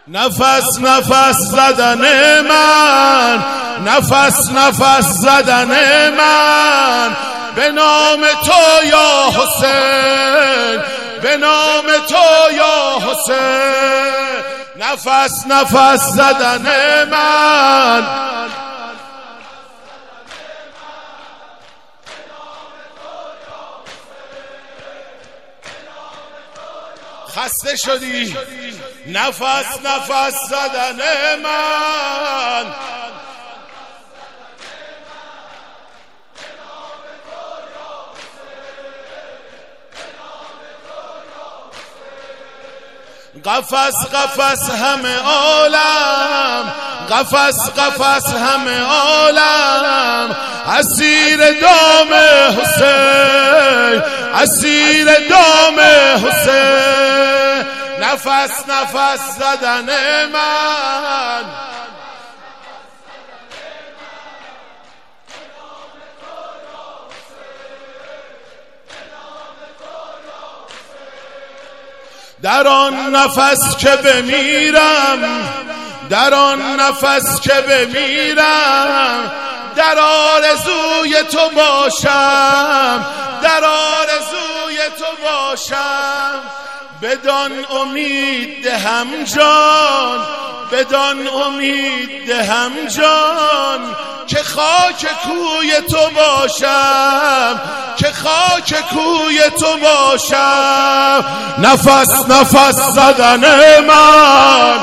نفس نفس زدن من، نفس نفس زدن من، به نام تو یا حسین، به نام تو یا حسین. نفس نفس زدن من، خسته شدی؟ نفس نفس زدن من، قفس قفس همه عالم، قفس قفس همه عالم، اسیر دام حسین، اسیر دام حسین. نفس نفس زدن من، در آن نفس که بمیرم، در آن نفس که بمیرم، در آرزوی تو باشم، در آرزوی تو باشم. بدان امید دهم جان، بدان امید دهم جان، که خاک کوی تو باشم، که خاک کوی تو باشم. نفس نفس زدن من،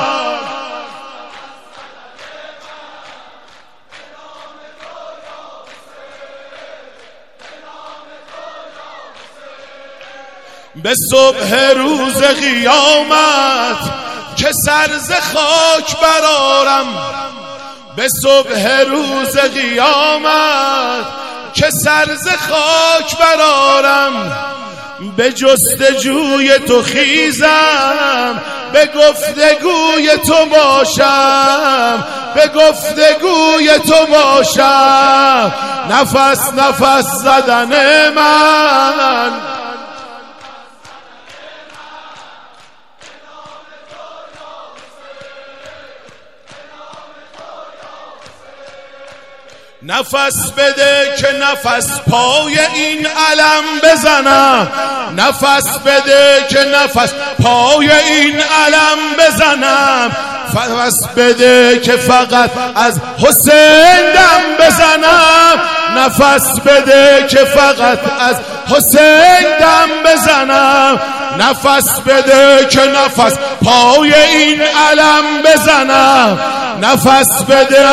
به صبح روز قیامت که سر ز خاک برآرم، به صبح روز قیامت که سر ز خاک برآرم. به جستجوی تو خیزم، به گفتگوی تو باشم، به گفتگوی تو باشم. نفس نفس زدن من، نفس بده که نفس پای این علم بزنم، نفس بده که نفس پای این علم بزنم. نفس بده که فقط از حسین دم بزنم، نفس بده که فقط از حسین دم بزنم. نفس بده که نفس پای این علم بزنم، نفس بده،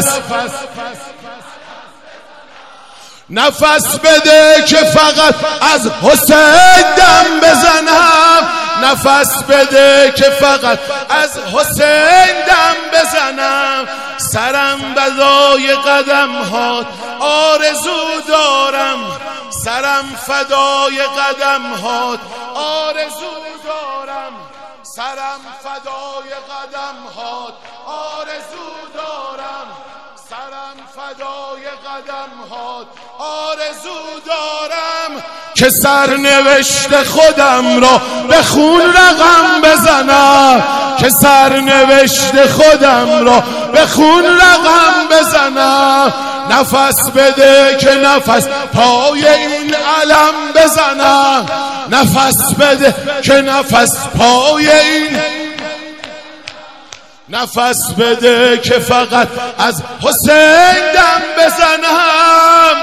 نفس بده که فقط از حسین دم بزنم، نفس بده که فقط از حسین دم بزنم. سرم بلای قدم هات آرزو دارم، سرم فدای قدم هات آرزو دارم، سرم فدای قدم هات آرزو دارم، سرم فدای قدم هات آرزو دارم. که سرنوشت خودم را به خون رقم بزنم، که سرنوشت خودم را به خون رقم بزنم. نفس بده که نفس پای این علم بزنم، نفس بده که نفس پای این، نفس بده که فقط از حسین دم بزنم.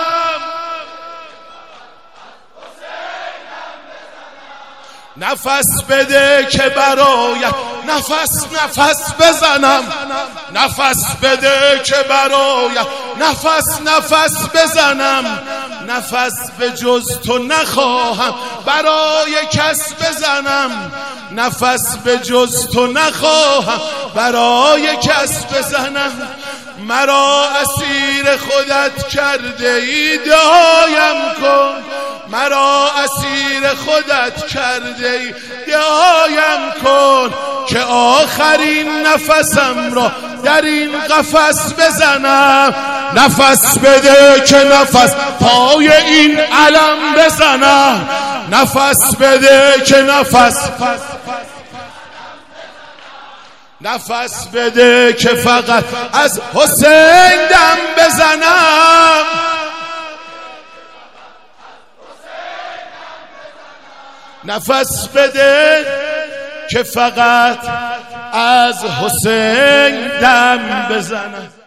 نفس بده که برایت نفس نفس بزنم، نفس بده که برایت نفس نفس بزنم. نفس به جز تو نخواهم برای کس بزنم، نفس به جز تو نخواهم برای کس بزنم. مرا اسیر خودت کرده ای دعایم کن، مرا اسیر خودت کرده ای دعایم کن. که آخرین نفسم را در این قفس بزنم. نفس بده که نفس پای این علم بزنم، نفس بده که نفس، نفس بده که فقط از حسین دم بزنم. نفس بده که فقط از حسین دم بزنم.